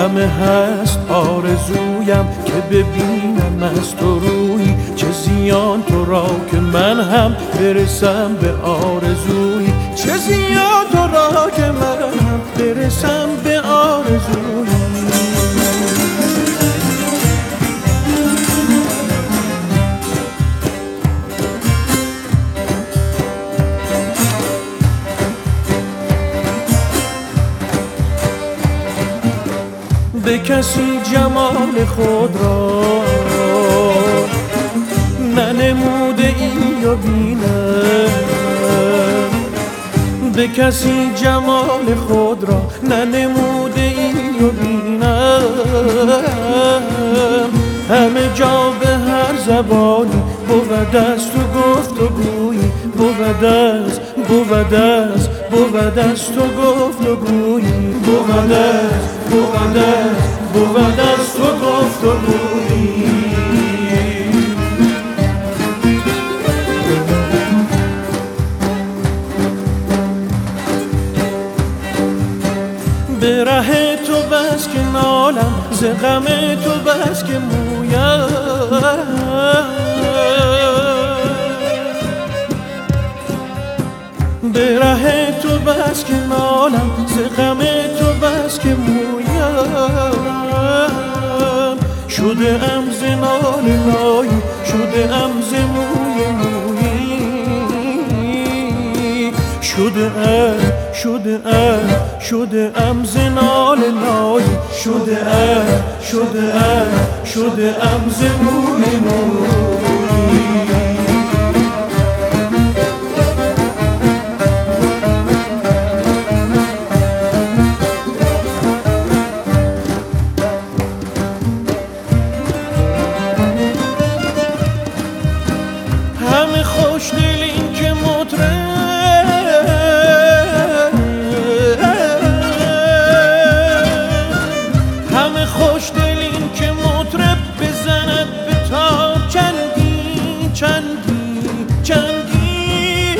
همه هست آرزویم که ببینم از تو روی، چه زیان تو را که من هم برسم به آرزوی، چه زیان تو را که من هم برسم به آرزوی. به کسی جمال خود را ننموده ای و بینم، به کسی جمال خود را ننموده ای و بینم، همه جا به هر زبانی بود است و گفت و گویی، بود است تو گفت و گویی، بود است تو گفت و گویی. به ره تو بس که نالم، ز غم تو بس که مویم، به ره تو بس که نالم، ز غم تو بس که مویم، شده ام ز نال نایی، شده ام ز موی مویی، شده ام ز نال نایی، شده ام ز موی مویی. همه خوش دلین که همه خوش دلین که مطرب بزند به تار چندی،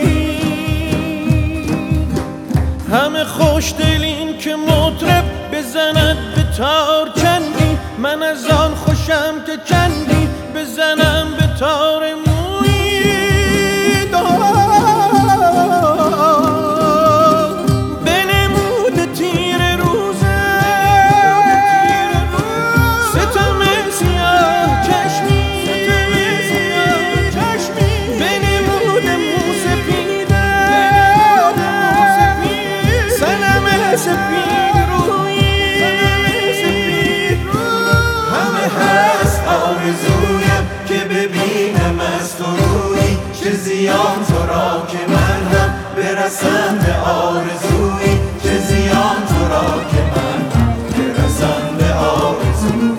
همه خوش دلین که مطرب بزند به تار چندی، من از آن خوشم که چندی بزنم به تار مویی. بنمود تیر روزه ستم سیاه چشمی، بنمود موسپیده صنم سپید رویی. همه هست آرزویم که ببینم از تو روی، چه زیان تو را که من هم برسم به آرزوی، چه زیان تو را که من هم برسم به آرزوی.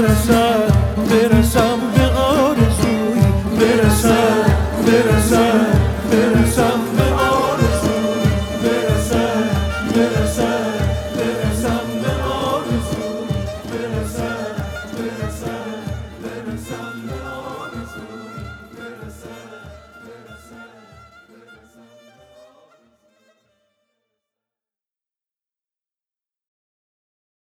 برسم به آرزوی، برسم